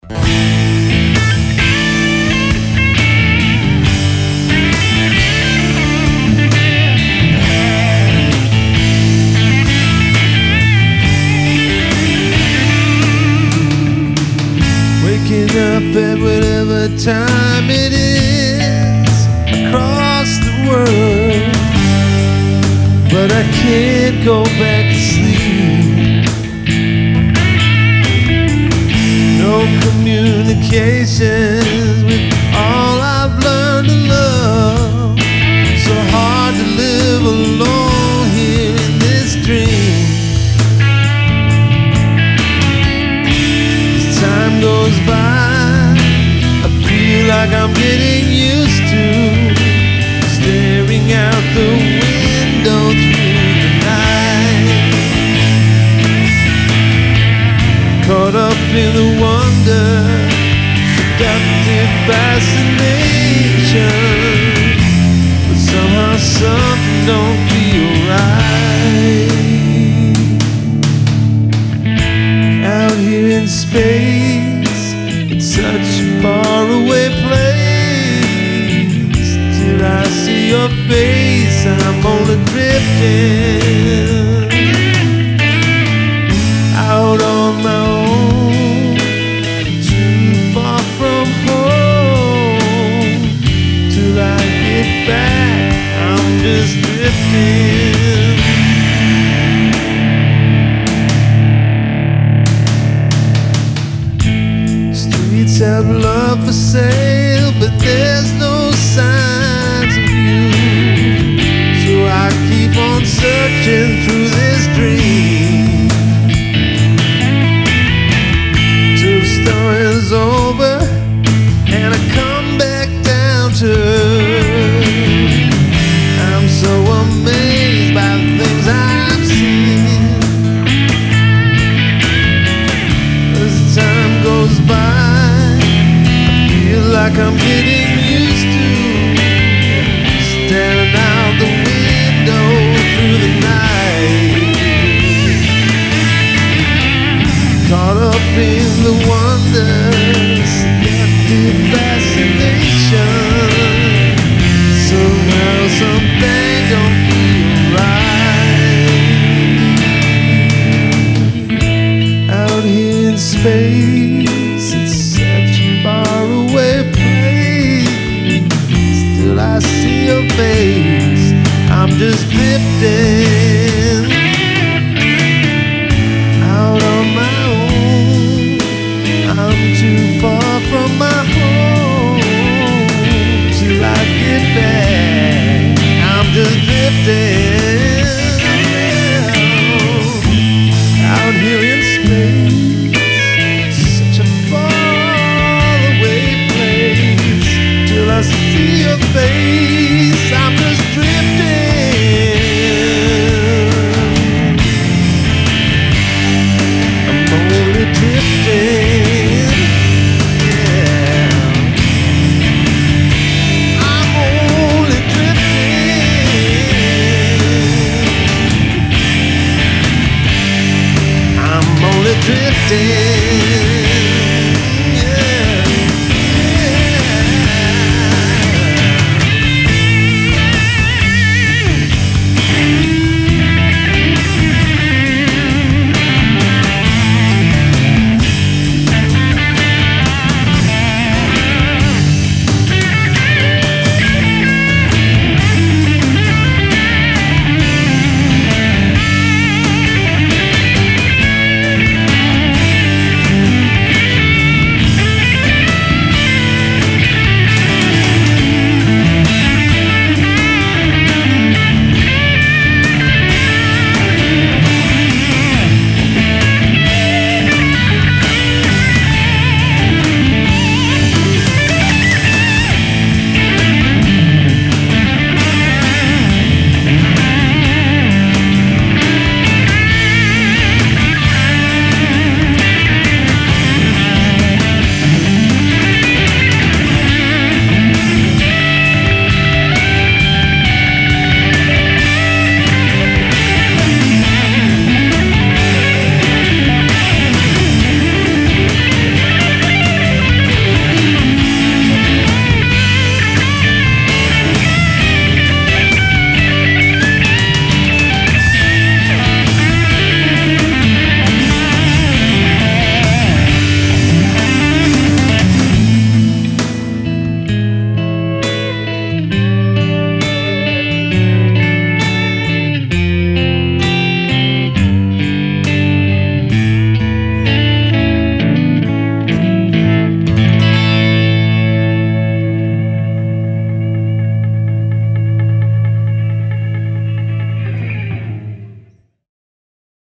Waking up at whatever time it is across the world, but I can't go back to sleep. No communications with all I've learned to love. So hard to live alone here in this dream. As time goes by, I feel like I'm getting used to staring out the window through the night, caught up in the wonder, seductive fascination, but somehow something don't feel right. Out here in space, it's such a faraway place. Till I see your face, I'm only drifting out on my own, too far from home. Till I get back, I'm just drifting. Streets have love for sale, but there's no signs of you. So I keep on searching through this dream till the story's over and I come back down to earth. I'm so amazed by the things I've seen. As time goes by, I feel like I'm getting used to staring out the window through the night, caught up in the wonder, seductive fascination. Somehow something don't feel right. Out here in space, it's such a faraway place. Still I see your face, I'm just drifting out on my own. I'm too far from my home. Till I get back, I'm just drifting.